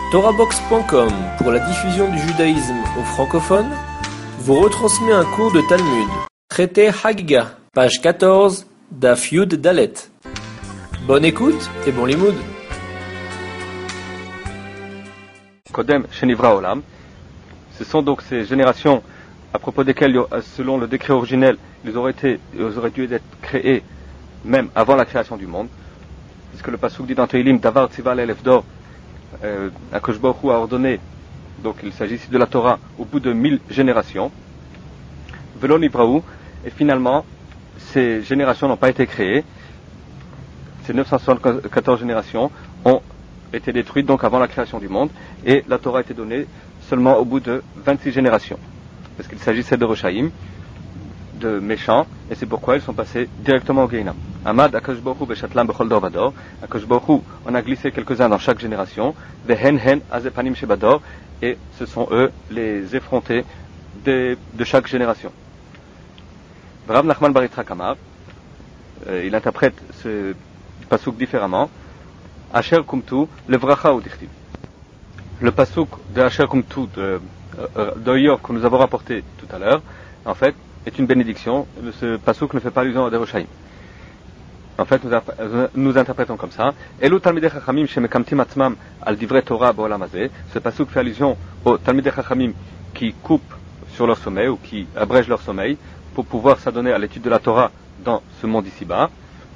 TorahBox.com, pour la diffusion du judaïsme aux francophones, vous retransmet un cours de Talmud. Traité Hagiga, page 14, Daf Yud Dalet. Bonne écoute et bon limoud. Kodem Shenivra Olam. Ce sont donc ces générations à propos desquelles, selon le décret originel, ils auraient dû être créés même avant la création du monde. Parce que le pasuk dit dans Tehillim, Davar Tzival Elef Dor, Akadosh Baruch Hu a ordonné, donc il s'agit ici de la Torah, au bout de 1000 générations, Velo Nibraou, et finalement, ces générations n'ont pas été créées, ces 974 générations ont été détruites donc avant la création du monde, et la Torah a été donnée seulement au bout de 26 générations, parce qu'il s'agissait de Rechaïm, de méchants, et c'est pourquoi ils sont passés directement au Gehinam. Amad Akadosh Baruch Hu Beshatlam Bechol Dor Vador, Akadosh Baruch Hu en a glissé quelques-uns dans chaque génération, Vehen Hen Azepanim Shebador, et ce sont eux les effrontés de chaque génération. Rav Nachman bar Yitzchak Amar, il interprète ce pasuk différemment. Asher Kumtu Levracha Udichtiv. Le pasuk de Asher Kumtu de Yov que nous avons rapporté tout à l'heure, en fait, est une bénédiction. Ce pasuk ne fait pas allusion à des Rechaïm. En fait, nous interprétons comme ça. Elu Talmidei Chachamim shemekamtim atzmam al divrei Torah ba'olam hazeh. Ce pasuk fait allusion aux Talmidei Chachamim qui coupent sur leur sommeil ou qui abrègent leur sommeil pour pouvoir s'adonner à l'étude de la Torah dans ce monde ici-bas.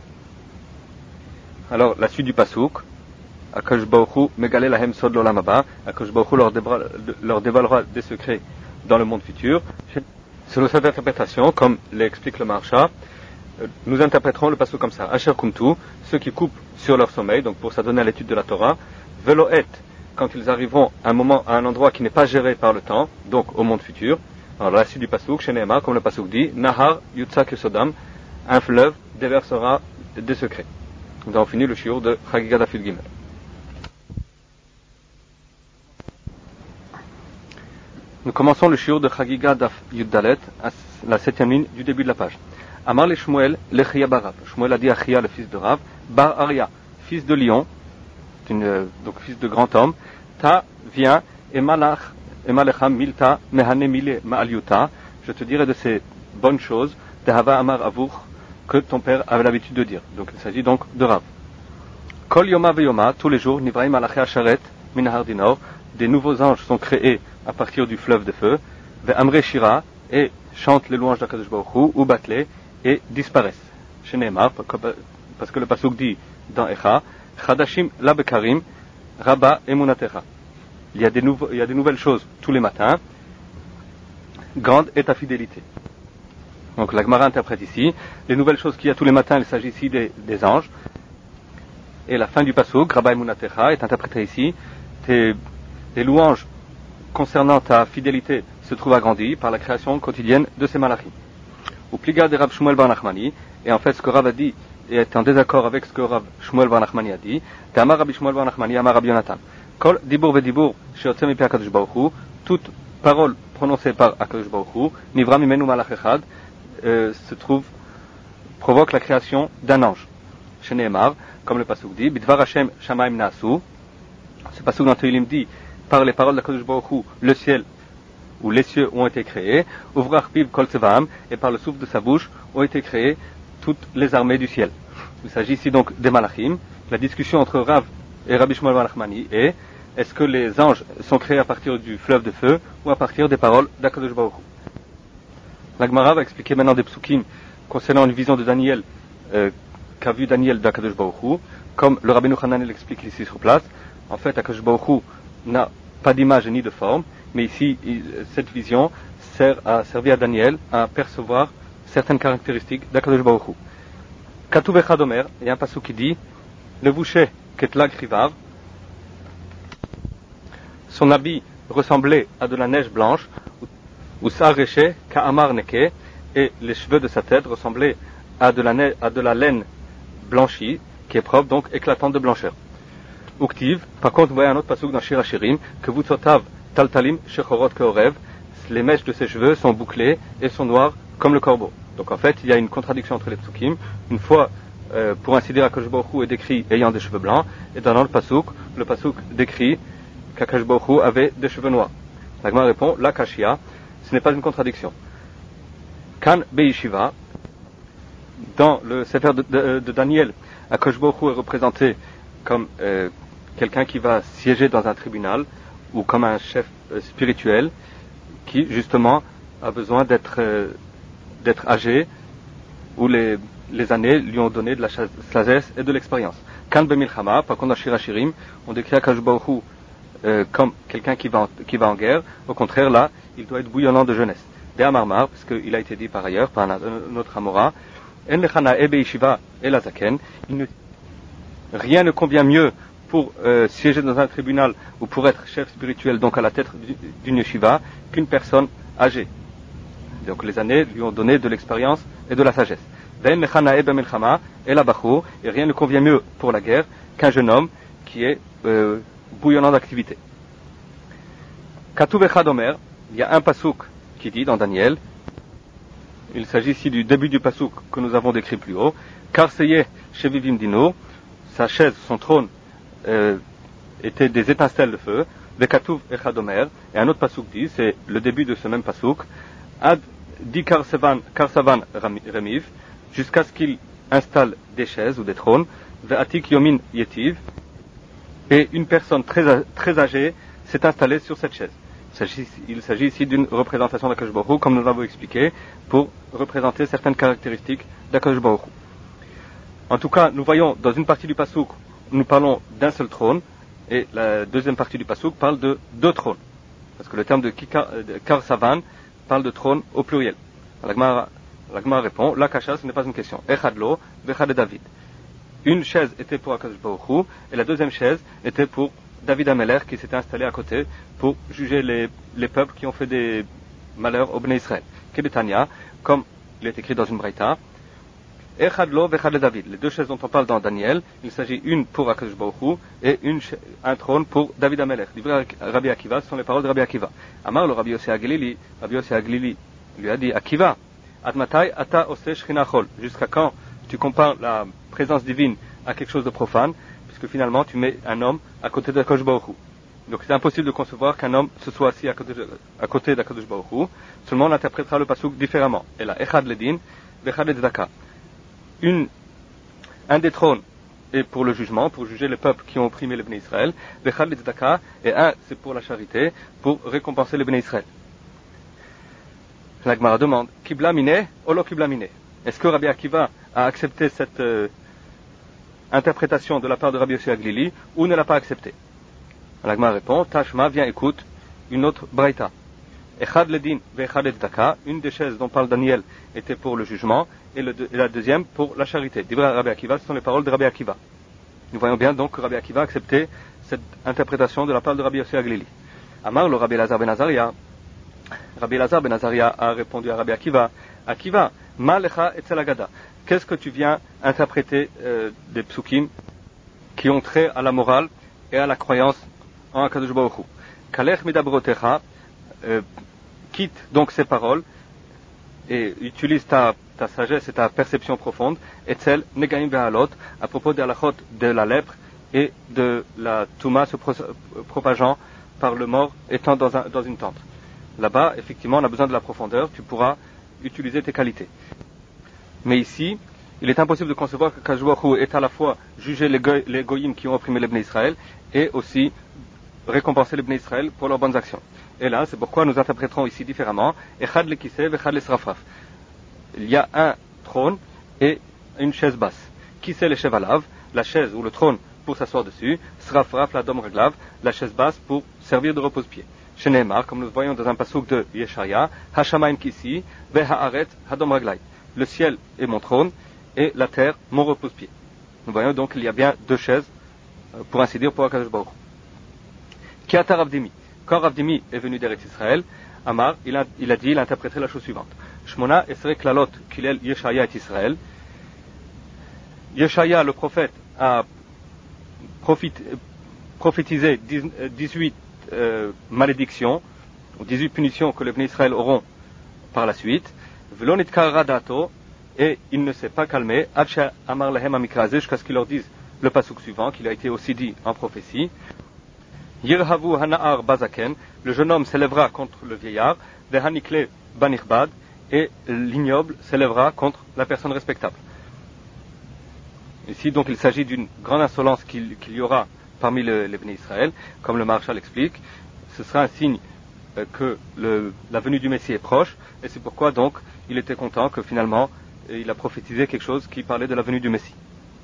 Alors, la suite du pasuk, Akadosh Baruch Hu megale lahem sod l'olam haba. Akadosh Baruch Hu leur dévoilera des secrets dans le monde futur. Selon cette interprétation, comme l'explique le Maharsha, nous interpréterons le pasuk comme ça. Asher kumtu, ceux qui coupent sur leur sommeil, donc pour s'adonner à l'étude de la Torah, veloet, quand ils arriveront à un endroit qui n'est pas géré par le temps, donc au monde futur. Alors la suite du pasuk, Sheneema, comme le pasuk dit, Nahar Yutzak Yesodam, un fleuve déversera des secrets. Nous avons fini le shiur de Chagiga Daf Yud Gimel. Nous commençons le shiur de Chagiga Daf Yud Dalet, à la 7e ligne du début de la page. Amar le Shmuel, le Chia bar Rav. Shmuel a dit à Chia, le fils de Rav, bar Aria, fils de lion, donc fils de grand homme, ta, viens, et malecha milta, mehane mile ma'aliuta, je te dirai de ces bonnes choses, de hava amar avour, que ton père avait l'habitude de dire. Donc il s'agit donc de Rav. Kol yoma veyoma, tous les jours, nivraim alaché asharet, minahar dinor, des nouveaux anges sont créés à partir du fleuve de feu, ve amre shira, et chantent les louanges d'Akadosh Baruch Hu, ou batlé, et disparaissent. Chez Neymar, parce que le pasuk dit dans Echa, Chadashim la bekarim, Rabba emunatecha. Il y a des nouvelles choses tous les matins. Grande est ta fidélité. Donc la Gemara interprète ici, les nouvelles choses qu'il y a tous les matins, il s'agit ici des anges. Et la fin du pasuk, Rabba emunatecha, est interprétée ici, tes louanges concernant ta fidélité se trouvent agrandies par la création quotidienne de ces malachim. Ou pliga de Rav Shmuel bar Nachmani, et en fait ce que Rav a dit est en désaccord avec ce que Rav Shmuel bar Nachmani a dit. Amar Rabbi Shmuel bar Nachmani, Amar Rabbi Yonatan. Kol dibur vedibour sheyotzeh mipi Akadosh Baruch Hu, toute parole prononcée par Akadosh Baruch Hu, nivra mimenu malach echad, provoque la création d'un ange. Chez Nehemar, comme le pasuk dit, bidvar Hashem shamayim naasu. Ce pasuk dans Tehillim dit, par les paroles d'Akadosh Baruch Hu, le ciel où les cieux ont été créés, Uvrach Piv Kol Tzevaam, et par le souffle de sa bouche ont été créées toutes les armées du ciel. Il s'agit ici donc des Malachim. La discussion entre Rav et Rabbi Shmuel bar Nachmani est, est-ce que les anges sont créés à partir du fleuve de feu ou à partir des paroles d'Akadosh Baruch Hu? La Gemara va expliquer maintenant des psukim concernant une vision de Daniel qu'a vu Daniel d'Akadosh Baruch Hu, comme le Rabbeinu Hanan l'explique ici sur place. En fait, Akadosh Baruch Hu n'a pas d'image ni de forme, mais ici, cette vision a servi à Daniel à percevoir certaines caractéristiques d'Akadosh Baruch Hu. Katuv Echad Omer, il y a un passage qui dit, le vouché ketlag rivar, son habit ressemblait à de la neige blanche, ou s'arrêchait ka'amar neke, et les cheveux de sa tête ressemblaient à de la laine blanchie, qui est propre, donc éclatante de blancheur. Uktiv, par contre, vous voyez un autre passage dans Shir Hashirim, que vous tsotav taltalim shechorot keorev, les mèches de ses cheveux sont bouclées et sont noires comme le corbeau. Donc en fait, il y a une contradiction entre les psukim. Une fois, pour ainsi dire, Akadosh Baruch Hu est décrit ayant des cheveux blancs, et dans le pasuk décrit qu'Akadosh Baruch Hu avait des cheveux noirs. La Gemara répond, la Kashia, ce n'est pas une contradiction. Kan Beishiva, dans le Sefer de Daniel, Akadosh Baruch Hu est représenté comme quelqu'un qui va siéger dans un tribunal ou comme un chef spirituel qui justement a besoin d'être âgé, où les années lui ont donné de la sagesse et de l'expérience. Kan Bemilchama, par contre dans Shir Hashirim, on décrit Akadosh Baruch Hu comme quelqu'un qui va en guerre. Au contraire, là, il doit être bouillonnant de jeunesse. De Amarmar, parce qu'il a été dit par ailleurs par notre Amora, En lechana ebe yeshiva el azaken, rien ne convient mieux pour siéger dans un tribunal ou pour être chef spirituel, donc à la tête d'une yeshiva, qu'une personne âgée. Donc les années lui ont donné de l'expérience et de la sagesse. En lechana ebe melchama el abachur, et rien ne convient mieux pour la guerre qu'un jeune homme qui est bouillonnant d'activité. Katuv echad omer, il y a un pasouk qui dit dans Daniel, il s'agit ici du début du pasouk que nous avons décrit plus haut, car seyeh shevivim dino, sa chaise, son trône était des étincelles de feu, vekatuv echad omer, et un autre pasouk dit, c'est le début de ce même pasouk, ad di karsavan remiv, jusqu'à ce qu'il installe des chaises ou des trônes, ve'atik yomin yetiv, et une personne très âgée s'est installée sur cette chaise. Il s'agit ici d'une représentation d'Akadosh Baruch Hu, comme nous l'avons expliqué, pour représenter certaines caractéristiques d'Akadosh Baruch Hu. En tout cas, nous voyons dans une partie du pasouk, nous parlons d'un seul trône, et la deuxième partie du pasouk parle de deux trônes. Parce que le terme de Karsavan parle de trône au pluriel. La Gemara répond, la kasha, ce n'est pas une question. Echad lo, vechad David. Une chaise était pour Akadosh Baruch Hu, et la deuxième chaise était pour David Ameler, qui s'était installé à côté pour juger les peuples qui ont fait des malheurs au Bnei Israël. Kedetania, comme il est écrit dans une braïta, Echad lo vechad David. Les deux chaises dont on parle dans Daniel, il s'agit une pour Akadosh Baruch Hu et un trône pour David Ameler. Livré Rabbi Akiva, ce sont les paroles de Rabbi Akiva. Amar le Rabbi Yossi Aglili lui a dit, Akiva, Admatai ata ose shchina chol. Jusqu'à quand tu compares la présence divine à quelque chose de profane, puisque finalement tu mets un homme à côté d'Akadosh Baruch Hu. Donc c'est impossible de concevoir qu'un homme se soit assis à côté d'Akadosh Baruch Hu. Seulement on interprétera le pasuk différemment. Et là, Echad ledin, vechad tzedaka. Un des trônes est pour le jugement, pour juger les peuples qui ont opprimé les Bnei Israël. Vechad tzedaka, et un c'est pour la charité, pour récompenser les Bnei Israël. La Gemara demande, Kibla mine, olo Kibla mine. Est-ce que Rabbi Akiva a accepté cette interprétation de la part de Rabbi Yossi Aglili ou ne l'a pas accepté? La Gemara répond, Tashma, viens écoute, une autre braïta. Echad ledin ve'echad tzedaka, une des chaises dont parle Daniel était pour le jugement et la deuxième pour la charité. Dibra Rabbi Akiva, ce sont les paroles de Rabbi Akiva. Nous voyons bien donc que Rabbi Akiva a accepté cette interprétation de la part de Rabbi Yossi Aglili. Amar le Rabbi Elazar ben Azaria. Rabbi Elazar ben Azaria a répondu à Rabbi Akiva, Akiva, ma lecha etzel agada. Qu'est-ce que tu viens interpréter des psukim qui ont trait à la morale et à la croyance en Akadosh Baruch Hu? Kalech midabrotecha, quitte donc ces paroles et utilise ta sagesse et ta perception profonde, etzel negaim ve'alot, à propos de la halachot de la lèpre et de la touma se propageant par le mort étant dans une tente. Là-bas, effectivement, on a besoin de la profondeur, tu pourras utiliser tes qualités. Mais ici, il est impossible de concevoir que Akadosh Baruch Hu est à la fois juger les goyim qui ont opprimé les Bnei Israël et aussi récompenser les Bnei Israël pour leurs bonnes actions. Et là, c'est pourquoi nous interpréterons ici différemment. Echad le kiseh vechad le srafraf. Il y a un trône et une chaise basse. Kiseh le chevalav, la chaise ou le trône pour s'asseoir dessus. Srafraf la dom raglav, la chaise basse pour servir de repose-pied. Chez Nehemar, comme nous voyons dans un pasuk de Yeshaya, Hashamaim kisi vehaaret hadom raglai. Le ciel est mon trône et la terre mon repose-pied. Nous voyons donc qu'il y a bien deux chaises, pour ainsi dire, pour Akadosh Baruch Hu. Kiata Ravdimi. Quand Ravdimi est venu d'Eretz Israël, Amar, il a interprété la chose suivante. Shmona esrei klalot kilel Yeshaya et Israël. Yeshaya, le prophète, a prophétisé 18 malédictions, ou 18 punitions que les Bnei Israël auront par la suite. Velonit karadato, et il ne s'est pas calmé, Acha Amar Lahem Amikrazé, jusqu'à ce qu'il leur dise le pasuk suivant, qu'il a été aussi dit en prophétie. Yirhavu hana'ar bazaken, le jeune homme s'élèvera contre le vieillard, vehanikle banirbad, et l'ignoble s'élèvera contre la personne respectable. Ici, donc, il s'agit d'une grande insolence qu'il y aura parmi les Béné Israël, comme le Maharshal explique. Ce sera un signe que la venue du Messie est proche, et c'est pourquoi, donc, il était content que finalement, il a prophétisé quelque chose qui parlait de la venue du Messie.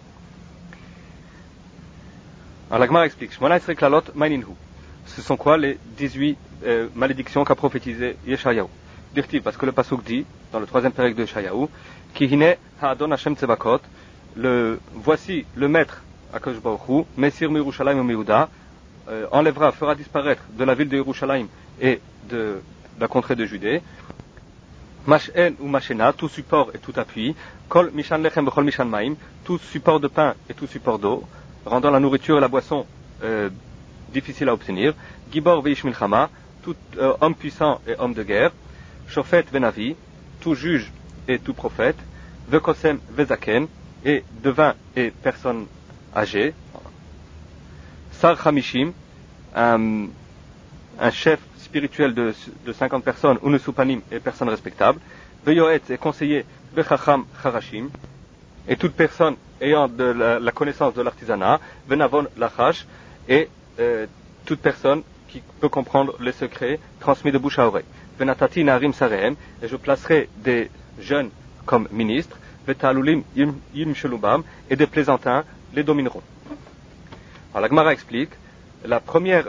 Alors, la Gemara explique, Shmona Esrei Klalot Maininhu. Ce sont quoi les 18 malédictions qu'a prophétisé Yeshayahu? Dirtiv, parce que le pasuk dit, dans le 3e pérec de Yeshayahu, Kihine ha'adon Hashem tzevakot, voici le maître Akadosh Baruch Hu, Messir Mirushalayim et Yehuda, enlèvera, fera disparaître de la ville de Yerushalayim et de la contrée de Judée, Mash'en ou Mashena, tout support et tout appui, Kol Mishan Lechem Bechol Mishan Maim, tout support de pain et tout support d'eau, rendant la nourriture et la boisson difficile à obtenir, Gibor Veish Milchama, tout homme puissant et homme de guerre, Shofet Venavi, tout juge et tout prophète, Vekosem Vezaken, et devin et personne âgée, Sar Hamishim, un chef spirituel de 50 personnes, Unesupanim et personnes respectables, Veyoetz et conseiller Bechacham Charashim, et toute personne ayant de la connaissance de l'artisanat, Venavon Lachash, et toute personne qui peut comprendre les secrets transmis de bouche à oreille. Venatati Narim Sarehem, et je placerai des jeunes comme ministres, Vetalulim Yim Shelubam, et des plaisantins les domineront. Alors la Gemara explique, la première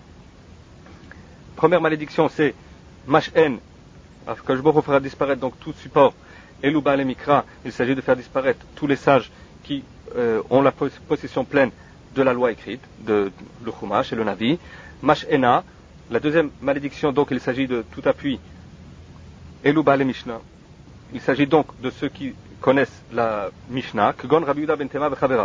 malédiction c'est Mash'en, que je fera disparaître donc tout support, Eluba le Mikra, il s'agit de faire disparaître tous les sages qui ont la possession pleine de la loi écrite, de le Chumash et le Navi. Mash'ena, la deuxième malédiction, donc il s'agit de tout appui, Eluba le Mishnah, il s'agit donc de ceux qui connaissent la Mishnah, que gon Rabbi Yehuda ben Tema v'chaverav,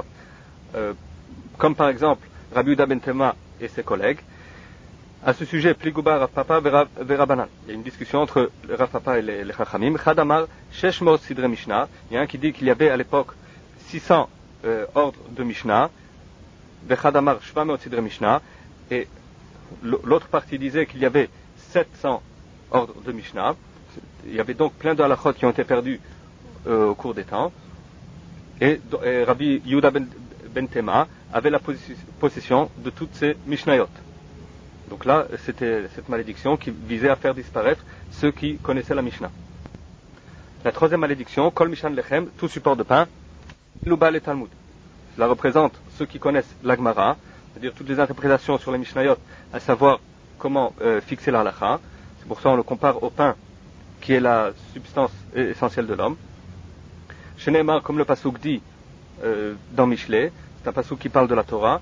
comme par exemple Rabbi Yehuda ben Tema et ses collègues. À ce sujet, Pligouba Rav Papa v'Rabanan. Il y a une discussion entre Rav Papa et les Chachamim. Chadamar Sheshmos Sidre Mishnah. Il y a un qui dit qu'il y avait à l'époque 600 ordres de Mishnah. V'Chadamar Shvamot Sidre Mishnah. Et l'autre partie disait qu'il y avait 700 ordres de Mishnah. Il y avait donc plein de halachot qui ont été perdus au cours des temps. Et Rabbi Yehuda ben Tema avait la possession de toutes ces Mishnayot. Donc là, c'était cette malédiction qui visait à faire disparaître ceux qui connaissaient la Mishnah. La troisième malédiction, Kol Mishan Lechem, tout support de pain, Luba le Talmud. Cela représente ceux qui connaissent l'Agmara, c'est-à-dire toutes les interprétations sur les Mishnayot, à savoir comment fixer la halakha. C'est pour ça qu'on le compare au pain, qui est la substance essentielle de l'homme. Shenemar, comme le pasuk dit dans Mishlei, c'est un pasuk qui parle de la Torah.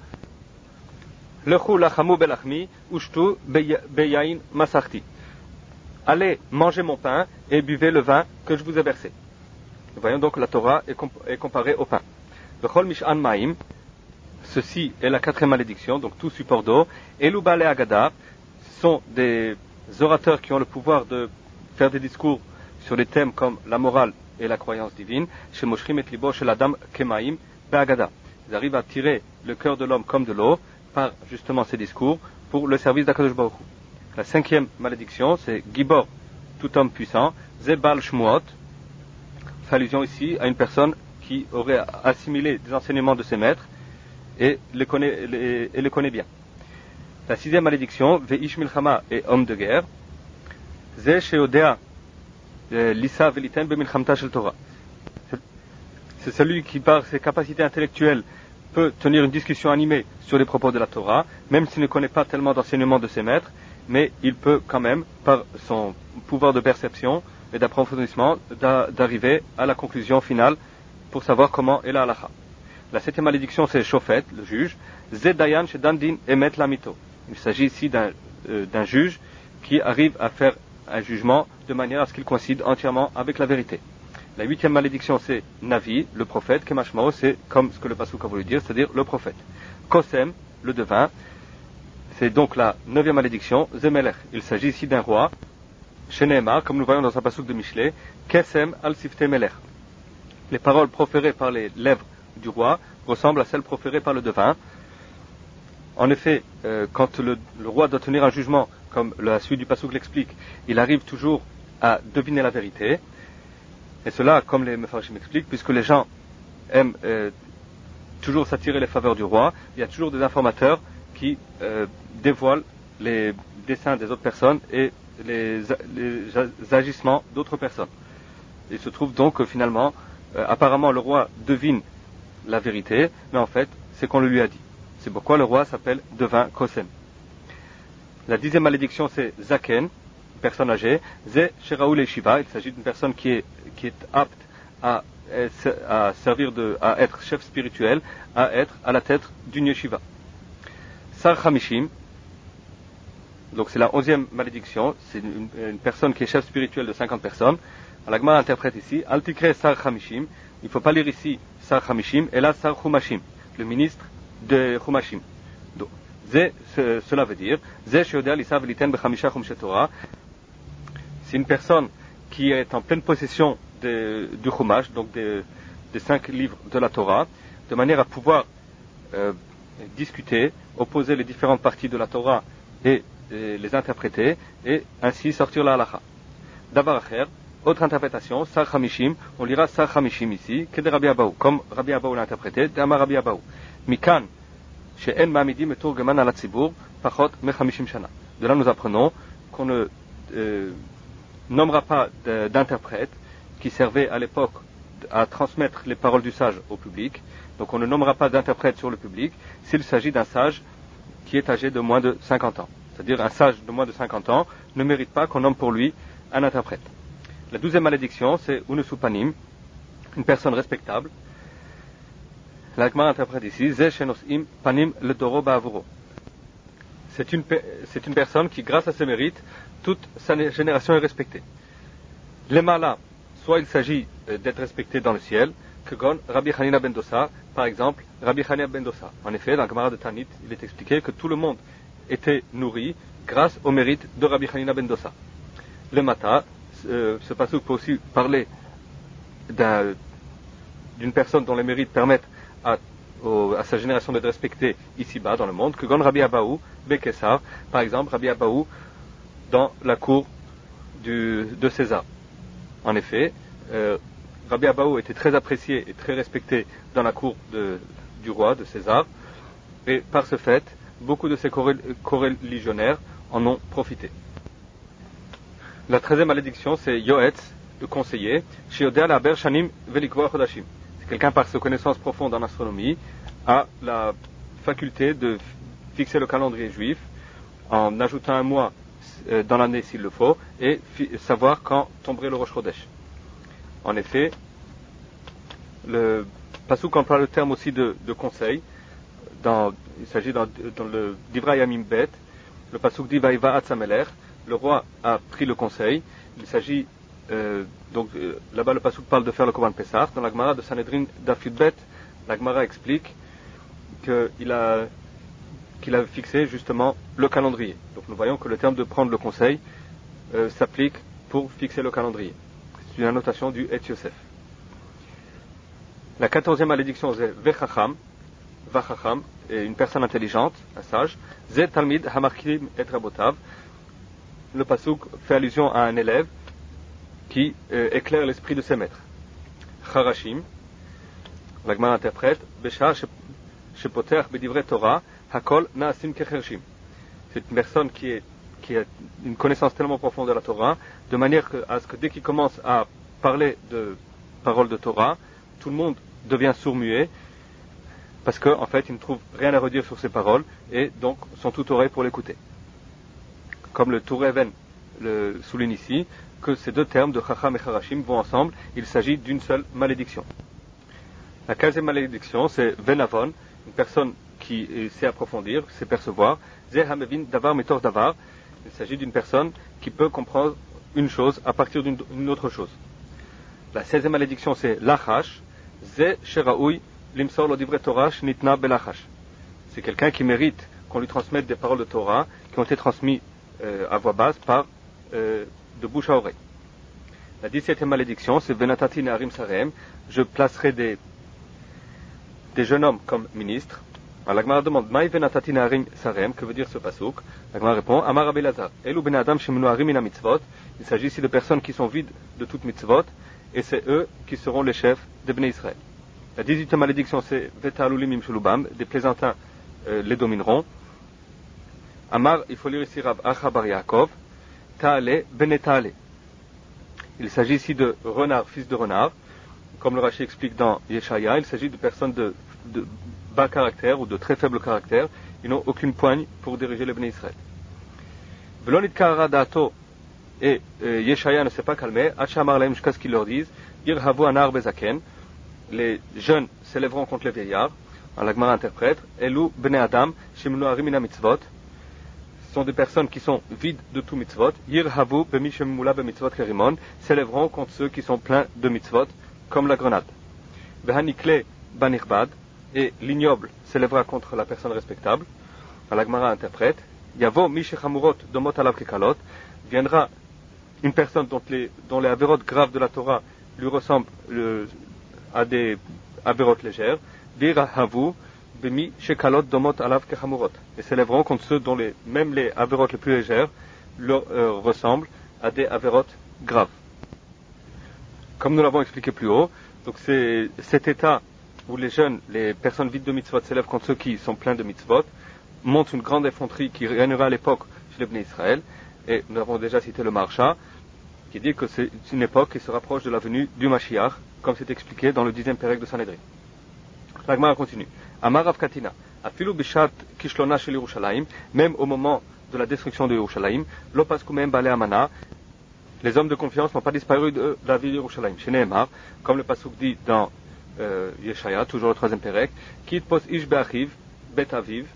Lechu lachamu belachmi ushtu beyain masachti. Allez manger mon pain et buvez le vin que je vous ai versé. Nous voyons donc la Torah est comparée au pain. Vechol mishan maim, ceci est la quatrième malédiction, donc tout support d'eau. Eluba le agada, ce sont des orateurs qui ont le pouvoir de faire des discours sur des thèmes comme la morale et la croyance divine. Chez Moshrim et Libo, chez la dame Kemaim, Be'agada. Ils arrivent à tirer le cœur de l'homme comme de l'eau par justement ces discours pour le service d'Akadosh Baruch Hu. La cinquième malédiction, c'est Gibor, tout homme puissant, Zebal Shmuot, fait allusion ici à une personne qui aurait assimilé des enseignements de ses maîtres et les connaît bien. La sixième malédiction, Veish Milchama et homme de guerre, Ze Sheodea Lisa Velitem Bemilchamta Shel Torah. C'est celui qui, par ses capacités intellectuelles, peut tenir une discussion animée sur les propos de la Torah, même s'il ne connaît pas tellement d'enseignements de ses maîtres, mais il peut quand même, par son pouvoir de perception et d'approfondissement, d'arriver à la conclusion finale pour savoir comment est la halakha. La septième malédiction, c'est Shofet, le juge, Zedayan Shedandin Emet Lamito. Il s'agit ici d'un juge qui arrive à faire un jugement de manière à ce qu'il coïncide entièrement avec la vérité. La huitième malédiction, c'est Navi, le prophète. Kemashmao, c'est comme ce que le pasuk a voulu dire, c'est-à-dire le prophète. Kosem, le devin, c'est donc la neuvième malédiction. Zemelech, il s'agit ici d'un roi. Sheneemar, comme nous voyons dans un pasuk de Mishlei, Kesem al sifte melech. Les paroles proférées par les lèvres du roi ressemblent à celles proférées par le devin. En effet, quand le roi doit tenir un jugement, comme la suite du passouk l'explique, il arrive toujours à deviner la vérité. Et cela, comme les Mefarshim expliquent, puisque les gens aiment toujours s'attirer les faveurs du roi, il y a toujours des informateurs qui dévoilent les desseins des autres personnes et les agissements d'autres personnes. Il se trouve donc que finalement, apparemment le roi devine la vérité, mais en fait, c'est qu'on le lui a dit. C'est pourquoi le roi s'appelle devin Kosem. La 10e malédiction, c'est Zaken, personne âgée. Ze Sheraoul et Shiva, il s'agit d'une personne qui est apte à servir à être chef spirituel, à être à la tête d'une yeshiva. Sar Hamishim, donc c'est la 11e malédiction, c'est une personne qui est chef spirituel de 50 personnes. La Gemara interprète ici, Altikre Sar Hamishim, il ne faut pas lire ici Sar Hamishim, et là Sar Chumashim, le ministre de Chumashim. Donc, cela veut dire, c'est une personne qui est en pleine possession du Chumash, donc des 5 livres de la Torah, de manière à pouvoir discuter, opposer les différentes parties de la Torah et les interpréter, et ainsi sortir la halakha. Davar acher, autre interprétation, Sar Hamishim, on lira Sar Hamishim ici, que de Rabbi Abaou, comme Rabbi Abaou l'a interprété, d'Amar Rabbi Abaou. Mikan, she'en ma'amidim et turgeman ala tzibur, pachot mechamishim shana. De là nous apprenons qu'on ne nommera pas d'interprète qui servait à l'époque à transmettre les paroles du sage au public. Donc on ne nommera pas d'interprète sur le public s'il s'agit d'un sage qui est âgé de moins de 50 ans. C'est-à-dire un sage de moins de 50 ans ne mérite pas qu'on nomme pour lui un interprète. La 12e malédiction, c'est Unusupanim, une personne respectable. La Gemara interprète ici, Ze Shenosim Panim le Doro Ba'avuro. C'est une personne qui, grâce à ses mérites, toute sa génération est respectée. Les malas, soit il s'agit d'être respecté dans le ciel, que gon Rabbi Hanina ben Dosa, par exemple, Rabbi Hanina ben Dosa. En effet, dans la Gemara de Tanit, il est expliqué que tout le monde était nourri grâce au mérite de Rabbi Hanina ben Dosa. Le mata, ce passage peut aussi parler d'une personne dont les mérites permettent à sa génération d'être respectée ici-bas dans le monde, que gon Rabbi Abaou, Bekessar, par exemple Rabbi Abaou dans la cour de César. En effet, Rabbi Abaou était très apprécié et très respecté dans la cour du roi, de César, et par ce fait, beaucoup de ses coreligionnaires en ont profité. La 13e malédiction, c'est Yoetz, le conseiller, Shiodea la Ber Shanim Velikvoa Chodashim. C'est quelqu'un par ses connaissances profondes en astronomie a la faculté de fixer le calendrier juif en ajoutant un mois dans l'année s'il le faut et savoir quand tomberait le Rosh Chodesh. En effet, le passouk emploie le terme aussi de conseil. Il s'agit dans le Divrei Yamim Bet, le passouk dit Vaïva Atzameler, le roi a pris le conseil. Il s'agit là-bas le passouk parle de faire le Korban Pessah. Dans la Gemara de Sanhedrin Daf Yud Bet, la Gemara explique qu'il a fixé justement le calendrier. Donc nous voyons que le terme de prendre le conseil s'applique pour fixer le calendrier. C'est une annotation du Et Yosef. La 14e malédiction, c'est Vechacham, Vachacham, et une personne intelligente, un sage. Zé Talmid Hamarkim et Rabotav. Le pasuk fait allusion à un élève qui éclaire l'esprit de ses maîtres. Charashim, la Gemara interprète, Besha Shepoter Bedivre Torah, Hakol Naasim Kechershim. C'est une personne qui a une connaissance tellement profonde de la Torah, de manière à ce que dès qu'il commence à parler de paroles de Torah, tout le monde devient sourd-muet, parce qu'en fait, ils ne trouvent rien à redire sur ces paroles, et donc sont tout oreilles pour l'écouter. Comme le Toureven le souligne ici, que ces deux termes de Chacham et Charashim vont ensemble, il s'agit d'une seule malédiction. La 15e malédiction, c'est Venavon, une personne qui sait approfondir, sait percevoir. Zeh Hamevin Davar Metor Davar, il s'agit d'une personne qui peut comprendre une chose à partir d'une autre chose. La 16e malédiction, c'est Lachash, Zeh Sheraoui Limsor lo Divre Torah Shnitna Belachash. C'est quelqu'un qui mérite qu'on lui transmette des paroles de Torah qui ont été transmises à voix basse de bouche à oreille. La 17e malédiction, c'est Venatati Neharim Sarem, je placerai des jeunes hommes comme ministres. Alors la Gemara demande Maï venatati naharim sarem, que veut dire ce pasuk? La Gemara répond Amar Rabbi Elazar, Elu ben adam shemenuarim mina mitzvot. Il s'agit ici de personnes qui sont vides de toute mitzvot, et c'est eux qui seront les chefs de Bnei Israël. La 18e malédiction, c'est Vetalulim im shulubam, des plaisantins les domineront. Amar, il faut lire ici Rav Acha bar Yaakov, Ta'ale benetale. Il s'agit ici de renard, fils de renard. Comme le Rashi explique dans Yeshaya, il s'agit de personnes de bas caractère ou de très faible caractère. Ils n'ont aucune poigne pour diriger le Bnei Israël. Velonit ka'ara da'ato, et Yeshaya ne s'est pas calmé, Hachamar lahem, jusqu'à ce qu'ils leur disent Irhavu anar bezaken, les jeunes s'élèveront contre les vieillards. La Gemara interprète Elu bnei adam shemenuarim mina mitzvot. Ce sont des personnes qui sont vides de tout mitzvot. Yirhavu bemi shemula bemitzvot kerimon, s'élèveront contre ceux qui sont pleins de mitzvot, comme la grenade. Vehanikle banirbad, et l'ignoble s'élèvera contre la personne respectable. La Gemara interprète Yavo mishechamurot domot alav kekalot, viendra une personne dont les avérotes graves de la Torah lui ressemblent à des avérotes légères, virahavu bemi shekalot domot alav kechamurot, et s'élèveront contre ceux dont même les avérotes les plus légères leur ressemblent à des avérotes graves. Comme nous l'avons expliqué plus haut, donc c'est cet état où les jeunes, les personnes vides de mitzvot s'élèvent contre ceux qui sont pleins de mitzvot, montre une grande effronterie qui régnera à l'époque chez les Bnei Israël. Et nous avons déjà cité le Maharsha, qui dit que c'est une époque qui se rapproche de la venue du Mashiach, comme c'est expliqué dans le 10e pérec de Sanhedrin. La Gemara continue. Amar Rav Katina, afilu bishat kishlona shel Yerushalayim, même au moment de la destruction de Yerushalayim, lo pasku mehem balei amana, les hommes de confiance n'ont pas disparu de la ville de Yerushalayim. Chez Nehemar, comme le pasuk dit dans Yeshaya, toujours le 3e pérec, Kit pos ish be'achiv, bet aviv,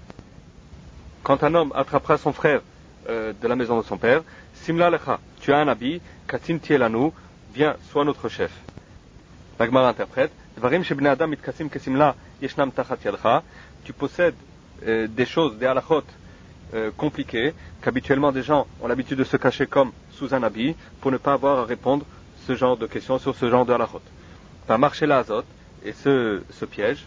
quand un homme attrapera son frère de la maison de son père, Simla lecha, tu as un habit, Katin tielanu, viens, sois notre chef. La Gemara interprète, Dvarim shebnei adam mitkasim kesimla yeshnam tachat yadcha, tu possèdes des choses, des halachot compliquées, qu'habituellement des gens ont l'habitude de se cacher comme sous un habit, pour ne pas avoir à répondre ce genre de questions sur ce genre de halachot. Tu as marché la azot, et ce piège,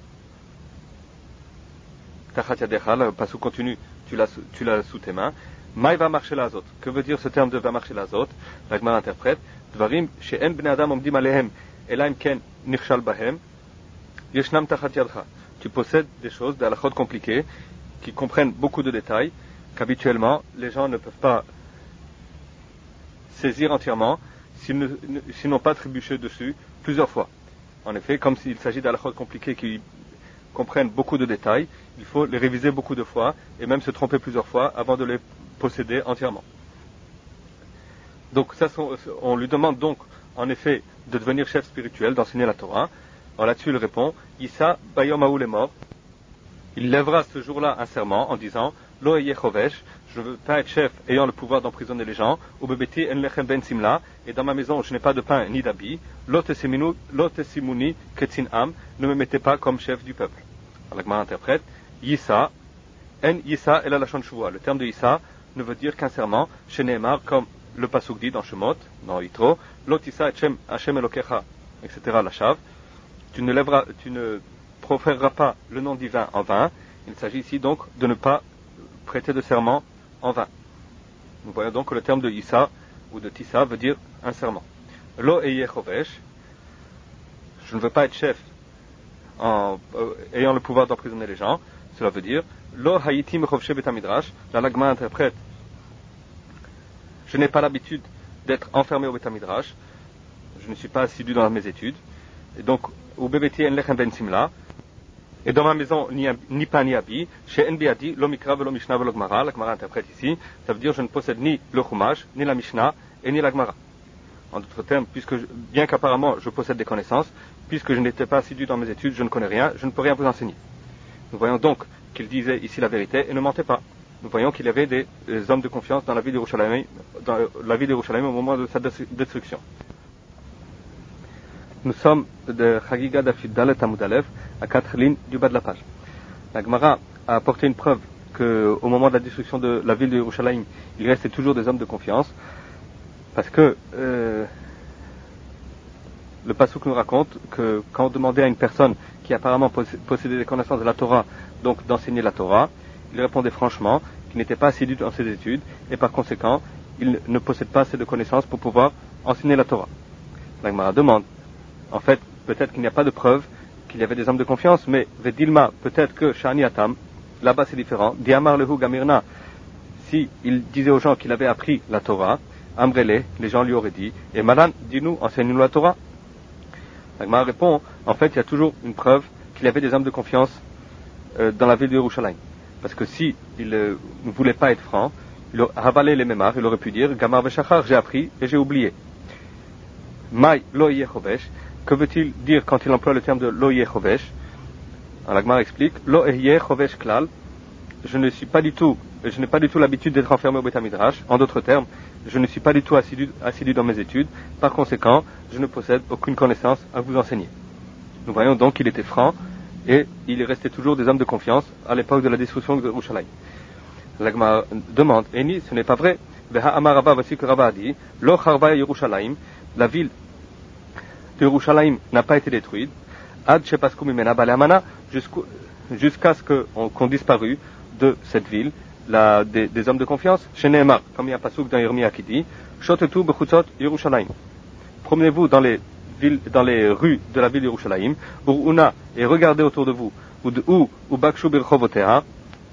tachat yadecha, le passage continue, tu l'as sous tes mains. Maï va marcher la azot. Que veut dire ce terme de va marcher la azot? La Gemara interprète Dvarim she'en bnei adam omdim alehem elaim ken nichshal bahem yeshnam tachat yadcha. Tu possèdes des choses, des halachot compliquées qui comprennent beaucoup de détails qu'habituellement les gens ne peuvent pas saisir entièrement s'ils n'ont pas trébuché dessus plusieurs fois. En effet, comme s'il s'agit d'halachot compliquées qui comprennent beaucoup de détails, il faut les réviser beaucoup de fois et même se tromper plusieurs fois avant de les posséder entièrement. Donc on lui demande donc en effet de devenir chef spirituel, d'enseigner la Torah. Alors là-dessus il répond Issa bayom haou est mort. Il lèvera ce jour-là un serment en disant Lo eye chovesh, je ne veux pas être chef ayant le pouvoir d'emprisonner les gens, ou bebeti en lechem ben simla, et dans ma maison je n'ai pas de pain ni d'habits, lo tesimuni ketzin am, ne me mettez pas comme chef du peuple. Alors la Gemara interprète Yissa, en Yissa el lachon shuvua. Le terme de Yissa ne veut dire qu'un serment, chez Nehemar, comme le pasuk dit dans Shemot, dans Yitro, lo tissa etchem Hashem elokecha, etc. la chav. Tu ne proféreras pas le nom divin en vain. Il s'agit ici donc de ne pas prêter de serment en vain. Nous voyons donc que le terme de Issa ou de Tissa veut dire un serment. Lo eye chovesh, je ne veux pas être chef ayant le pouvoir d'emprisonner les gens. Cela veut dire Lo hayiti mechovshe betamidrash. La Gemara interprète je n'ai pas l'habitude d'être enfermé au betamidrash, je ne suis pas assidu dans mes études, et donc ou bebeti en lechem ben simla, et dans ma maison ni pain ni habit, chez Nbiadi, lo mikra velo mishna velo gmara. La Gemara interprète ici, ça veut dire je ne possède ni le chumash, ni la mishna, et ni la gmara. En d'autres termes, bien qu'apparemment je possède des connaissances, puisque je n'étais pas assidu dans mes études, je ne connais rien, je ne peux rien vous enseigner. Nous voyons donc qu'il disait ici la vérité et ne mentait pas. Nous voyons qu'il y avait des hommes de confiance dans la ville d'Yerushalayim au moment de sa destruction. Nous sommes de Chagiga d'Afid Dalet Amud Aleph, à 4 lignes du bas de la page. La Gemara a apporté une preuve qu'au moment de la destruction de la ville de Yerushalayim, il restait toujours des hommes de confiance, parce que le pasuk nous raconte que quand on demandait à une personne qui apparemment possédait des connaissances de la Torah donc d'enseigner la Torah. Il répondait franchement qu'il n'était pas assidu dans ses études et par conséquent, il ne possède pas assez de connaissances pour pouvoir enseigner la Torah. La Gemara demande, en fait, peut-être qu'il n'y a pas de preuve qu'il y avait des hommes de confiance, mais Vedilma, peut-être que Shani Atam, là-bas c'est différent, Diamar Lehu Gamirna, si il disait aux gens qu'il avait appris la Torah, Amrele, les gens lui auraient dit, et Malan, dis-nous, enseigne-nous la Torah. La Gemara répond, en fait, il y a toujours une preuve qu'il y avait des hommes de confiance dans la ville de Yerushalayim. Parce que si il ne voulait pas être franc, il aurait ravalé les mémars, il aurait pu dire, Gamar Veshachar, j'ai appris et j'ai oublié. Mai lo chovesh, que veut-il dire quand il emploie le terme de lo chovesh? La Gemara explique, lo chovesh klal, je n'ai pas du tout l'habitude d'être enfermé au Beit HaMidrash. En d'autres termes, je ne suis pas du tout assidu dans mes études. Par conséquent, je ne possède aucune connaissance à vous enseigner. Nous voyons donc qu'il était franc et il est resté toujours des hommes de confiance à l'époque de la destruction de Yerushalayim. La Gemara demande, Eni, ce n'est pas vrai. Veha Amar Rabba, voici que Rabba a dit, Lo Charva Yerushalayim, la ville de Yerushalayim n'a pas été détruite. Ad Shepasku Mimena Baleamana, jusqu'à ce qu'on disparu de cette ville, des hommes de confiance. Chez Nehemar, comme il y a un pasuk dans Yeremia qui dit, Shotetu Bechutzot Yerushalayim. Promenez-vous dans les rues de la ville de Yerushalayim, Uruna, et regardez autour de vous, ou Bakshu Birchovotea,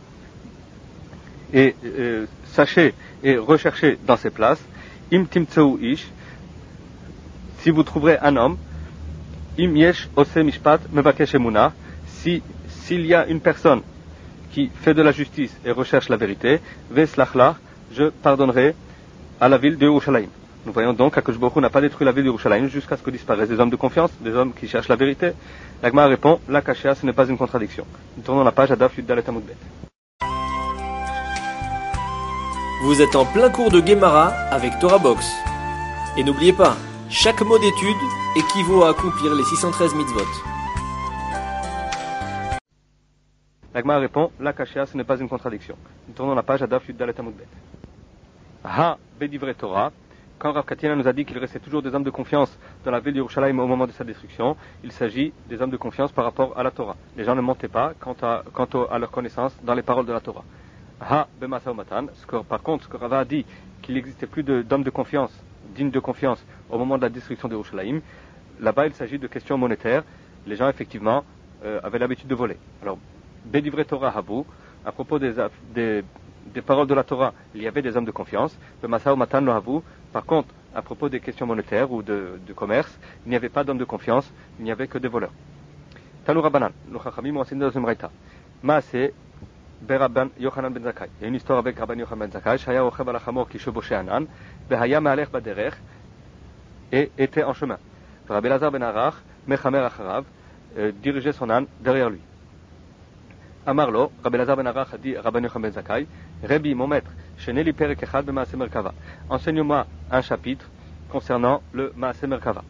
et sachez et recherchez dans ces places, Im Timtseu Ish, si vous trouverez un homme, Im Yesh Ose Mishpat Mevakesh Emuna, s'il y a une personne qui fait de la justice et recherche la vérité, Veslachla, je pardonnerai à la ville de Yerushalayim. Nous voyons donc qu'Akadosh Baruch Hu n'a pas détruit la ville de Yerushalayim jusqu'à ce que disparaissent des hommes de confiance, des hommes qui cherchent la vérité. La Gemara répond, la Kashia, ce n'est pas une contradiction. Nous tournons la page à Daf Yud Dalet Amud Bet. Vous êtes en plein cours de Gemara avec Torah Box. Et n'oubliez pas, chaque mot d'étude équivaut à accomplir les 613 mitzvot. La Gemara répond, la Kashia, ce n'est pas une contradiction. Nous tournons la page à Daf Yud Dalet Amud Bet. Ha Bedivre Torah. Quand Rav Katina nous a dit qu'il restait toujours des hommes de confiance dans la ville de Yerushalayim au moment de sa destruction, il s'agit des hommes de confiance par rapport à la Torah. Les gens ne mentaient pas quant à leur connaissance dans les paroles de la Torah. Ha Bemasa Umatan. Par contre, ce que Rava a dit qu'il n'existait plus d'hommes de confiance, dignes de confiance au moment de la destruction de Yerushalayim, là-bas il s'agit de questions monétaires. Les gens effectivement avaient l'habitude de voler. Alors, Bedivre Torah Habu, à propos des paroles de la Torah, il y avait des hommes de confiance. Bemasa Umatan lo Habu. Par contre, à propos des questions monétaires ou de commerce, il n'y avait pas d'hommes de confiance, il n'y avait que des voleurs. Tanu Rabbanan, nos Chachamim ont enseigné dans une braïta. Maaseh Berabban Yochanan ben Zakkai. Il y a une histoire avec Rabban Yochanan ben Zakkai, Shaya Rochev al Chamor qui chevauchait un âne, Behaya Maalech Baderech, et était en chemin. Rabbi Elazar ben Arach, Mechamer Acharav, dirigeait son âne derrière lui. Amarlo, Rabbi Elazar ben Arach a dit Rabban Yochanan ben Zakkai, Rabbi, mon maître, Sheneli Perek Echad be Maaseh Merkava. Enseigne-moi un chapitre concernant le Maaseh Merkava.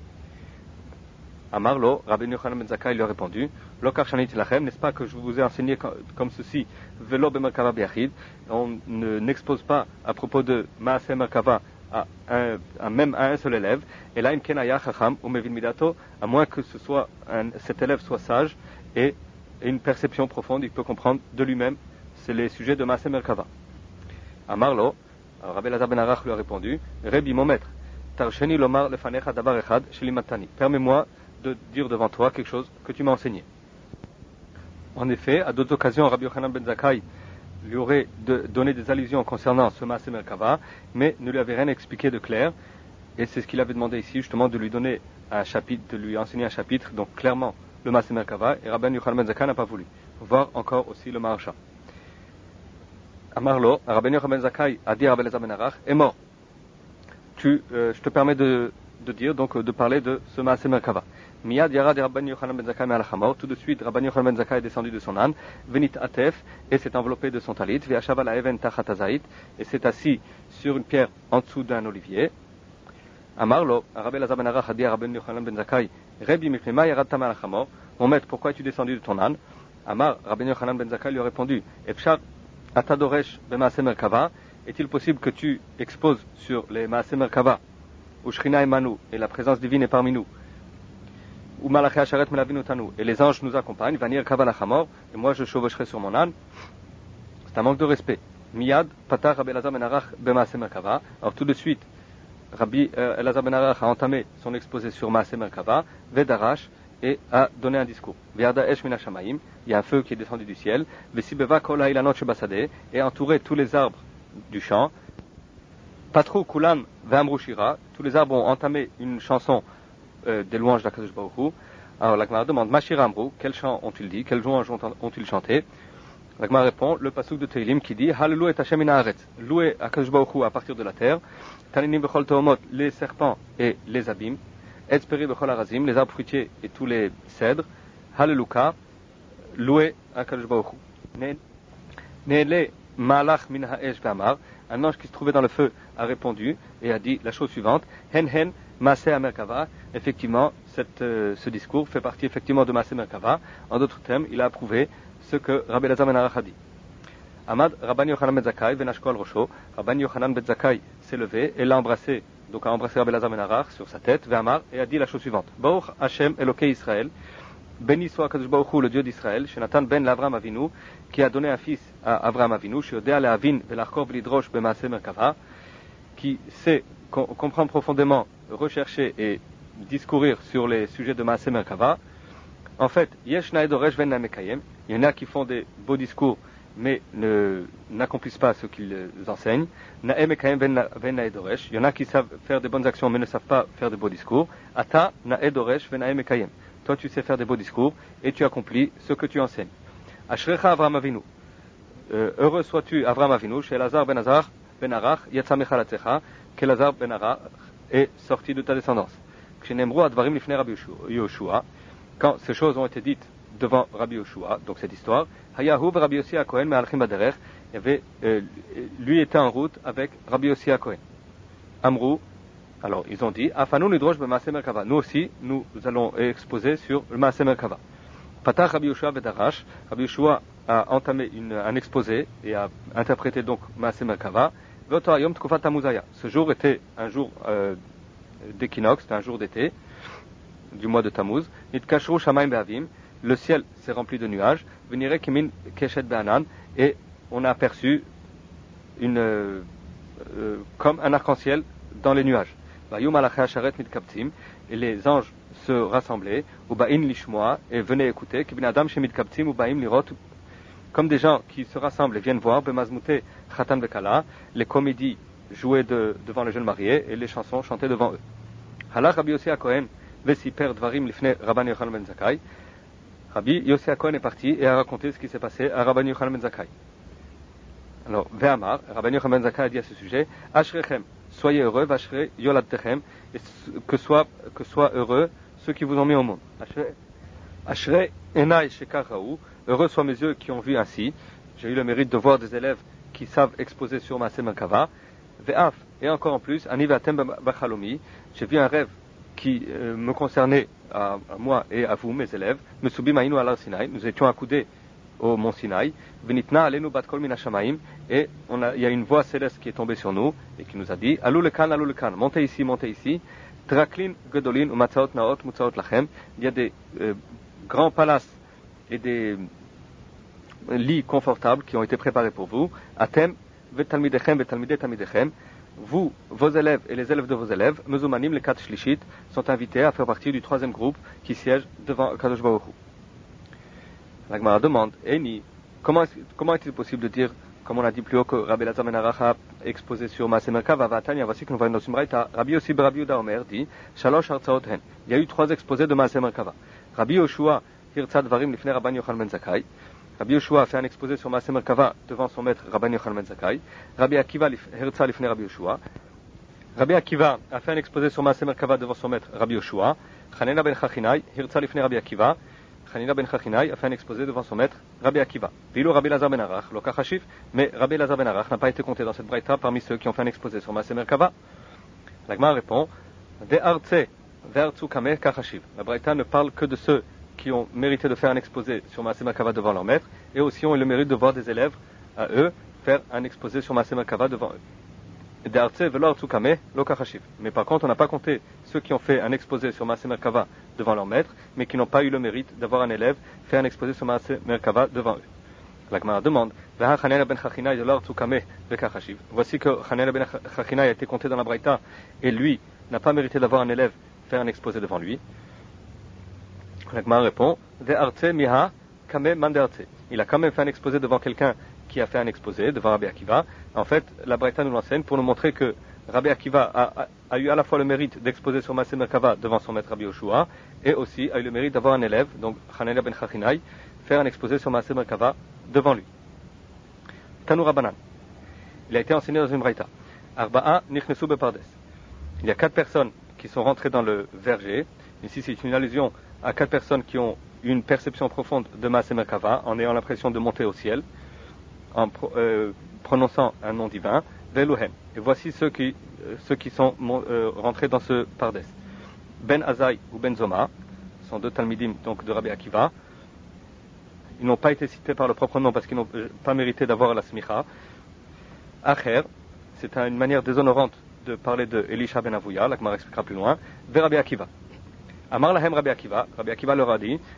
Amarlo, Rabbi Yochanan ben Zakkai lui a répondu, Lokar Shanit Lachem, n'est-ce pas que je vous ai enseigné comme ceci, Velo be Merkava Biachid, on n'expose pas à propos de Maaseh Merkava même à un seul élève, et là, Kenaya Chacham ou Mevin Midato, à moins que cet élève soit sage et une perception profonde, il peut comprendre de lui-même, c'est les sujets de Maaseh Merkava. Amarlo, Rabbi Elazar ben Arach lui a répondu, Rabbi, mon maître, Tarsheni lomar lefanecha davar echad shelimatani. Permets-moi de dire devant toi quelque chose que tu m'as enseigné. En effet, à d'autres occasions, Rabbi Yochanan ben Zakkai lui aurait donné des allusions concernant ce Maaseh Merkava, mais ne lui avait rien expliqué de clair, et c'est ce qu'il avait demandé ici, justement, de lui donner un chapitre, de lui enseigner un chapitre, donc clairement le Maaseh Merkava, et Rabbi Yochanan ben Zakkai n'a pas voulu. Voir encore aussi le Maharsha. Amarlo, Rabbi Yochanan ben Zakkai a dit à Rabbi Elazar ben Arach, est mort. Je te permets de dire, donc de parler de ce Maaseh Merkava. Miyad Yarad Rabbi Yochanan ben Zakkai me'al Chamor. Tout de suite, Rabbi Yochanan ben Zakkai est descendu de son âne, Venit Atef, et s'est enveloppé de son talit, Ve'ashav ala even tachat hazait, et s'est assis sur une pierre en dessous d'un olivier. Amarlo, Rabbi Elazar ben Arach a dit à Rabbi Yochanan ben Zakkai, Rabbi Mifnema Yarad Tamar Chamor. Mon maître, pourquoi es-tu descendu de ton âne? Amar, Rabbi Yochanan ben Zakkai lui a répondu, Efshar Atadoresh be Maaseh Merkava. Est-il possible que tu exposes sur les Maaseh Merkava, où Shrina Emanu, et la présence divine est parmi nous, ou Malachi Asharet Melavin Utanu, et les anges nous accompagnent, Vanir Kavalachamor, et moi je chevaucherai sur mon âne. C'est un manque de respect. Miyad, Patar, Rabbi Elazar ben Arach, Bemaase Merkava. Alors tout de suite, Rabbi Elazar ben Arach a entamé son exposé sur Maase Merkava, Vedarash, et a donné un discours. Ve'ada Esh Mina Shamaim, il y a un feu qui est descendu du ciel, Vesibeva Kol Hailanot Shebasade, et entouré tous les arbres du champ. Patru Kulan Ve'amru Shira, tous les arbres ont entamé une chanson des louanges d'Akadosh Baruch Hu. Alors la Gemara demande, Mashira Amru, quel chant ont-ils dit, quelles louanges ont-ils chanté? La Gemara répond, le pasuk de Teilim qui dit, Hallelu et Hashem min haaretz, louez Akadosh Baruch Hu à partir de la terre, Taninim bechol tohomot, les serpents et les abîmes, Etzperi bechol harazim, les arbres fruitiers et tous les cèdres, Halleluka, louez Akadosh Baruch Hu. Ne'ele malach min ha'esh ve'amar, un ange qui se trouvait dans le feu a répondu et a dit la chose suivante, Hen hen Maaseh Merkava, effectivement, ce discours fait partie effectivement de Maaseh Merkava. En d'autres termes, il a approuvé ce que Rabbi Elazar ben Arach a dit. Amad Rabban Yochanan ben Zakkai venashko al rosho, Rabban Yochanan ben Zakkai s'est levé et l'a embrassé, donc a embrassé Rabbi Elazar ben Arach sur sa tête, ve'amar, et a dit la chose suivante, Baruch Hashem Elokei Israël, béni soit Akadosh Baruch Hu, le Dieu d'Israël, Shenatan ben l'Avram Avinu, qui a donné un fils à Avram Avinu, Sheodea le'avin ve'lachkor v'lidrosh b'maaseh Merkava, qui sait comprendre profondément, rechercher et discourir sur les sujets de Maaseh Merkava. En fait, Yesh Naedoresh ven Namekayem, il y en a qui font des beaux discours mais n'accomplissent pas ce qu'ils enseignent. Naemekayem ven Naedoresh, il y en a qui savent faire des bonnes actions mais ne savent pas faire de beaux discours. Ata Naedoresh ven Naemekayem, toi tu sais faire des beaux discours et tu accomplis ce que tu enseignes. Ashrecha Avram Avinu, heureux sois-tu Avram Avinu, chez Elazar ben Arach, Yatsa Mechalatzecha, qu'Elazar ben Arach est sorti de ta descendance. Quand ces choses ont été dites devant Rabbi Yoshua, donc cette histoire, Hayahu Rabbi Yossi HaKohen Me'alchim Baderech, lui était en route avec Rabbi Yossi HaKohen. Amrou, alors ils ont dit, Afanu Nidrosh B'Maaseh Merkava, nous aussi, nous allons exposer sur le Maaseh Merkava. Patach Rabbi Yoshua Vedarash, Rabbi Yoshua a entamé un exposé et a interprété donc Maaseh Merkava. Voto Hayom Tkufat Tamuzaya, ce jour était un jour d'équinoxe, c'était un jour d'été, du mois de Tammuz. Nitkashru Shamaim Be'avim, le ciel s'est rempli de nuages. Venire Kimin Keshet Be'anan, et on a aperçu comme un arc-en-ciel dans les nuages. Vayum Malachi Asharet Mitkaptim, et les anges se rassemblaient. Ubaim Lishmoa, et venaient écouter. Kibin Adam She Mitkaptim Ubaim Lirot, comme des gens qui se rassemblent et viennent voir. Bemazmute Chatan Bekala, les comédies jouées devant les jeunes mariés et les chansons chantées devant eux. Halach Rabbi Yossi HaKohen vesiper dvarim lifnei Rabban Yochanan ben Zakkai. Rabbi Yossi HaKohen est parti et a raconté ce qui s'est passé à Rabban Yochanan ben Zakkai. Alors, Ve'amar, Rabban Yochanan ben Zakkai a dit à ce sujet, Ashrechem, soyez heureux, Vashre Yoladtechem, et que soient heureux ceux qui vous ont mis au monde. Ashre Enai Shekar Raou, heureux soient mes yeux qui ont vu ainsi. J'ai eu le mérite de voir des élèves qui savent exposer sur Maaseh Merkava. Ve'af, et encore en plus, Ani Ve'atem Bachalomi, j'ai vu un rêve qui me concernait à moi et à vous, mes élèves. Mesubim Ainu al Sinaï, nous étions accoudés au mont Sinaï. Venitna alenu bat kol min hashamaim, et il y a une voix céleste qui est tombée sur nous et qui nous a dit, alou le kan, montez ici. Traklin gedolin umatzaot naot mutzaot lachem. Il y a des grands palaces et des lits confortables qui ont été préparés pour vous. Atem vetalmidechem vetalmidei talmidechem. Vous, vos élèves et les élèves de vos élèves, Mezumanim, les 4 Shlishit, sont invités à faire partie du 3e groupe qui siège devant Kadosh Baruch Hu. La Gemara demande, Eni, comment est-il possible de dire, comme on a dit plus haut, que Rabbi Elazar ben Arach a exposé sur Maaseh Merkava, Vatania, voici que nous voyons dans une braïta, Rabbi Yossi ben Rabbi Yehuda Omer dit, Shalosh Hartzaot Hen. Il y a eu 3 exposés de Maaseh Merkava. Rabbi Yoshua, Hirtzad Varim, Lifnei Rabban Yochanan ben Zakkai. Rabbi Yoshua a fait un exposé sur Maaseh Merkava devant son maître Rabban Yochanan ben Zakkai. Rabbi Akiva Hirtza Lifnei Rabbi Yoshua. Rabbi Akiva a fait un exposé sur Maaseh Merkava devant son maître Rabbi Yoshua. Chanina ben Chachinai Hirtza Lifnei Rabbi Akiva. Chanina ben Chachinai a fait un exposé devant son maître Rabbi Akiva. Vilo Rabbi Elazar ben Arach, lo kachashif, mais Rabbi Elazar ben Arach n'a pas été compté dans cette braïta parmi ceux qui ont fait un exposé sur Maaseh Merkava. La Gemara répond, De Artse Ve'artsu Kameh kachashiv. La braïta ne parle que de ceux qui ont mérité de faire un exposé sur Maaseh Merkava devant leur maître, et aussi ont eu le mérite de voir des élèves à eux faire un exposé sur Maaseh Merkava devant eux. Mais par contre, on n'a pas compté ceux qui ont fait un exposé sur Maaseh Merkava devant leur maître, mais qui n'ont pas eu le mérite d'avoir un élève faire un exposé sur Maaseh Merkava devant eux. La Gemara demande, voici que Hanania ben Chachina a été compté dans la Braïta, et lui n'a pas mérité d'avoir un élève faire un exposé devant lui. La Gemara répond, il a quand même fait un exposé devant quelqu'un qui a fait un exposé devant Rabbi Akiva. En fait, la Braïta nous l'enseigne pour nous montrer que Rabbi Akiva a eu à la fois le mérite d'exposer sur Maaseh Merkava devant son maître Rabbi Yoshua, et aussi a eu le mérite d'avoir un élève, donc Hanania ben Chachinai, faire un exposé sur Maaseh Merkava devant lui. Tanu Rabbanan. Il a été enseigné dans une Braïta. Arba'a nichnesu bepardes. Il y a 4 personnes qui sont rentrées dans le verger. Ici, c'est une allusion à 4 personnes qui ont une perception profonde de Maaseh Merkava, en ayant l'impression de monter au ciel, en prononçant un nom divin, Veluhem. Et voici ceux qui sont rentrés dans ce pardes. Ben Azai ou Ben Zoma, sont 2 talmidim donc de Rabbi Akiva. Ils n'ont pas été cités par le propre nom parce qu'ils n'ont pas mérité d'avoir la smicha. Acher, c'est une manière déshonorante de parler de Elisha ben Avouya, la Gemara expliquera plus loin, vers Rabbi Akiva. Amar lahem Rabbi Akiva leur a dit,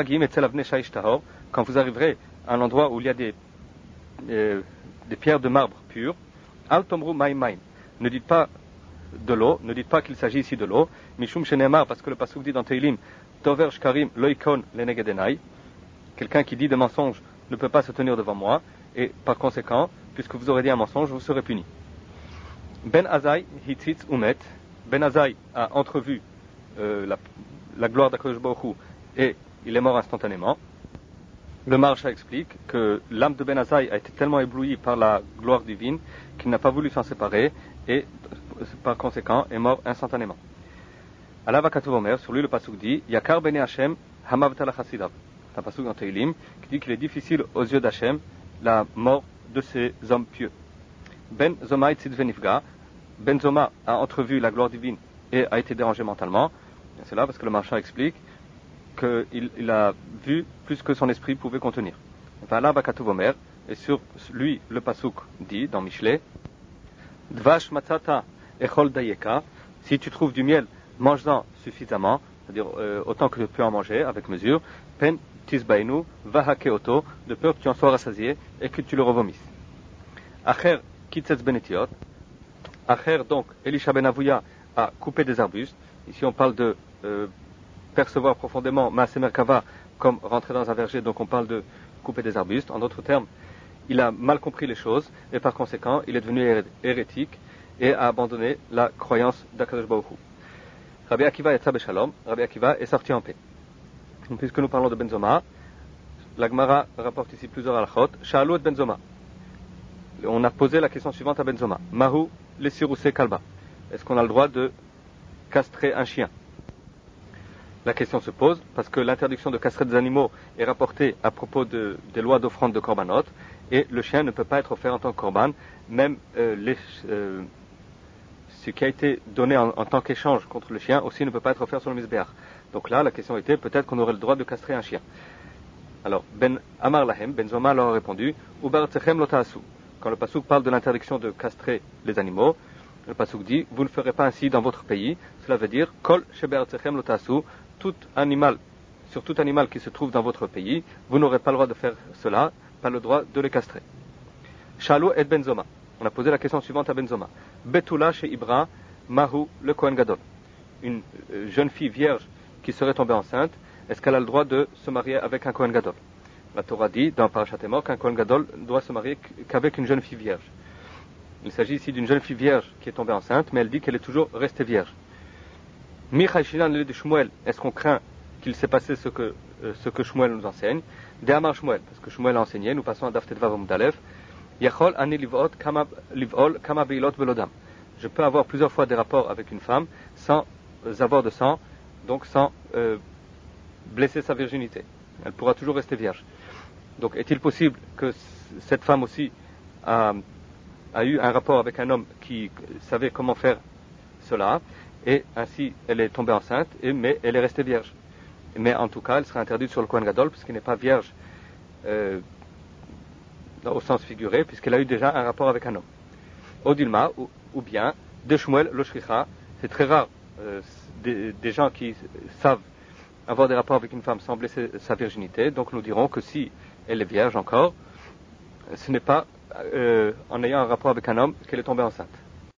quand vous arriverez à un endroit où il y a des pierres de marbre pures, al tomru maim. Ne dites pas de l'eau, ne dites pas qu'il s'agit ici de l'eau, mishum shenemar, parce que le pasuk dit dans Teilim, tover shkarim loikon lenegedenai, quelqu'un qui dit des mensonges ne peut pas se tenir devant moi, et par conséquent, puisque vous aurez dit un mensonge, vous serez puni. Ben Azai hitzitz umet, Ben Azai a entrevu la gloire d'Akadosh Baruch Hu, et il est mort instantanément. Le Maharsha explique que l'âme de Ben Azai a été tellement éblouie par la gloire divine qu'il n'a pas voulu s'en séparer, et par conséquent est mort instantanément. Allah va Katuv Omer, sur lui le pasuk dit, Yakar bene Hashem hamavta la chasidav. C'est un pasuk dans Teilim qui dit qu'il est difficile aux yeux d'Hachem la mort de ces hommes pieux. Ben Zoma itzid venifga. Ben Zoma a entrevu la gloire divine et a été dérangé mentalement. C'est là parce que le Maharsha explique qu'il a vu plus que son esprit pouvait contenir. Voilà Bakatuv Omer, et sur lui le pasuk dit dans Mishlei, Dvash matzata echol dayeka, si tu trouves du miel, mange-en suffisamment, c'est-à-dire autant que tu peux en manger avec mesure, pen tisbainu vahakeoto, de peur que tu en sois rassasié et que tu le revomisses. Acher kitzetz benetiot, Acher donc Elisha ben Avouya a coupé des arbustes. Ici on parle de percevoir profondément Maaseh Merkava comme rentrer dans un verger, donc on parle de couper des arbustes. En d'autres termes, il a mal compris les choses et par conséquent il est devenu hérétique et a abandonné la croyance d'Akadosh Baruch Hu. Rabbi Akiva yatsa beshalom, Rabbi Akiva est sorti en paix. Puisque nous parlons de Ben Zoma, la Gemara rapporte ici plusieurs halachot. Sha'alu et Ben Zoma. On a posé la question suivante à Ben Zoma. Mahu le siruse kalba. Est-ce qu'on a le droit de castrer un chien? La question se pose parce que l'interdiction de castrer des animaux est rapportée à propos des lois d'offrande de korbanot, et le chien ne peut pas être offert en tant que korban, même ce qui a été donné en tant qu'échange contre le chien aussi ne peut pas être offert sur le misbéach. Donc là, la question était peut-être qu'on aurait le droit de castrer un chien. Alors, Ben Amar Lahem, Ben Zoma leur a répondu, Ubar Tsechem Lotaasu. Quand le pasuk parle de l'interdiction de castrer les animaux, le pasuk dit, vous ne ferez pas ainsi dans votre pays. Cela veut dire, Kol Sheber Tsechem Lotaasu, tout animal qui se trouve dans votre pays, vous n'aurez pas le droit de faire cela, pas le droit de le castrer. Shalou et Ben Zoma. On a posé la question suivante à Ben Zoma. Betula chez Ibra, Mahu le Kohen Gadol. Une jeune fille vierge qui serait tombée enceinte, est-ce qu'elle a le droit de se marier avec un Kohen Gadol? La Torah dit dans Parashat Emor qu'un Kohen Gadol doit se marier qu'avec une jeune fille vierge. Il s'agit ici d'une jeune fille vierge qui est tombée enceinte, mais elle dit qu'elle est toujours restée vierge. Michaïchinan le de Shmuel, est-ce qu'on craint qu'il s'est passé ce que Shmuel nous enseigne? De Amar Shmuel, parce que Shmuel a enseigné, nous passons à Daf Tetvav Amud Aleph. Yachol ani liv'ol kama beilot belodam. Je peux avoir plusieurs fois des rapports avec une femme sans avoir de sang, donc sans blesser sa virginité. Elle pourra toujours rester vierge. Donc est-il possible que cette femme aussi a eu un rapport avec un homme qui savait comment faire cela, et ainsi elle est tombée enceinte, mais elle est restée vierge. Mais en tout cas, elle sera interdite sur le Kohen Gadol, puisqu'elle n'est pas vierge au sens figuré, puisqu'elle a eu déjà un rapport avec un homme. Odilma, ou bien, de Shmuel, Loshricha, c'est très rare des gens qui savent avoir des rapports avec une femme sans blesser sa virginité. Donc nous dirons que si elle est vierge encore, ce n'est pas en ayant un rapport avec un homme qu'elle est tombée enceinte.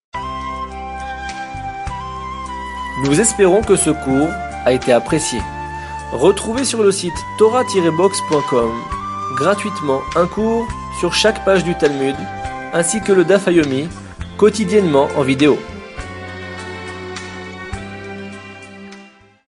Nous espérons que ce cours a été apprécié. Retrouvez sur le site torah-box.com gratuitement un cours sur chaque page du Talmud, ainsi que le Daf Yomi, quotidiennement en vidéo.